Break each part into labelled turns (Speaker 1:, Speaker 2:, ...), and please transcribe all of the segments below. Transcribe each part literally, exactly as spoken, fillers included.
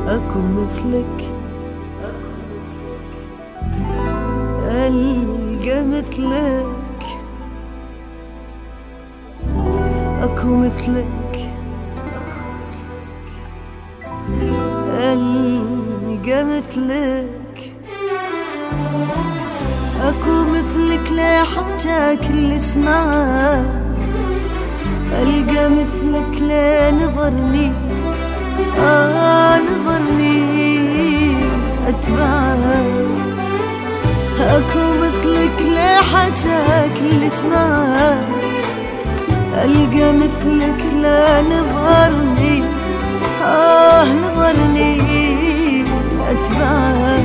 Speaker 1: أكو مثلك ألقى مثلك أكو مثلك ألقى مثلك أكو مثلك لا حجاك اللي اسمعه ألقى مثلك لا نظرني آه نظرني أتبعه أكو مثلك لا حجاك اللي اسمعه ألقى مثلك لا نظرني آه نظرني أتبعه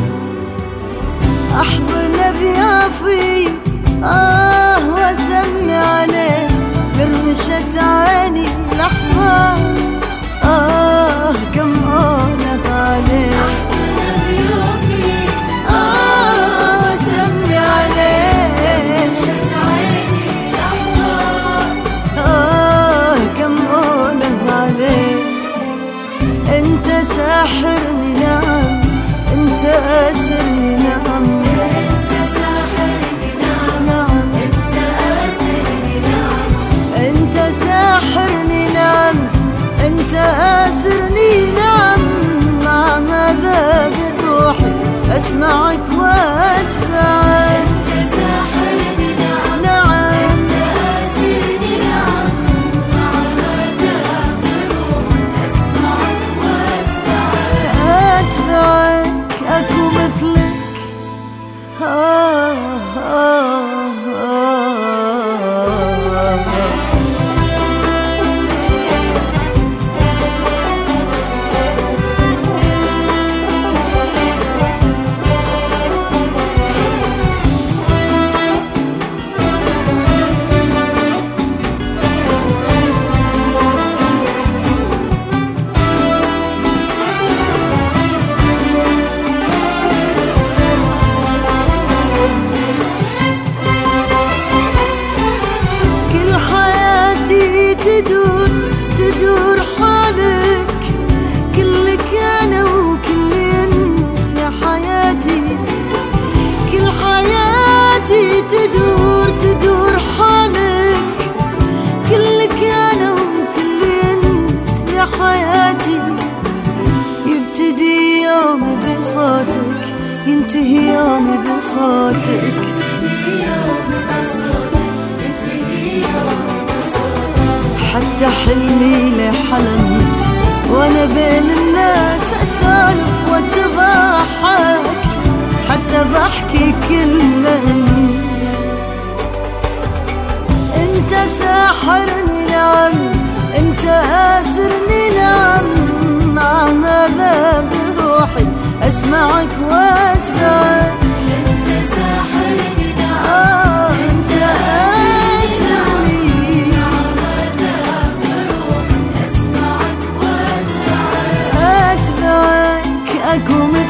Speaker 1: أحضن بيافي آه وأسمي عليه برمشت عيني لحظة آه كم أولك عليه
Speaker 2: أحضن بيافي
Speaker 1: آه وأسمي عليه
Speaker 2: برمشت عيني لحظة
Speaker 1: آه كم أولك عليه أنت ساحرني نعم أنت أسرني نعم
Speaker 2: أنت ساحرني نعم
Speaker 1: نعم
Speaker 2: أنت أسرني نعم
Speaker 1: أنت ساحرني نعم أنت أسرني نعم مع هذا بروحي أسمعك وأتبعك
Speaker 2: أنت ساحرني نعم
Speaker 1: نعم
Speaker 2: أنت أسرني نعم مع هذا بروحي أسمعك وأتبعك
Speaker 1: أتبعك أكو مثلك آه آه آه كل حياتي تدور تدور حالك كلك أنا وكل أنت يا حياتي كل حياتي تدور تدور حالك كلك أنا وكل أنت يا حياتي يبتدي يومي بصوتك ينتهي يومي بصوتك حتى حلمي اللي حلمت وانا بين الناس اسولف واتضحك حتى بحكي كل انت انت ساحرني نعم انت اسرني نعم مع هذا بروحي اسمعك واتبعك
Speaker 2: أنت ساحرني نعم
Speaker 1: آه انت اسرني أتبعك أكو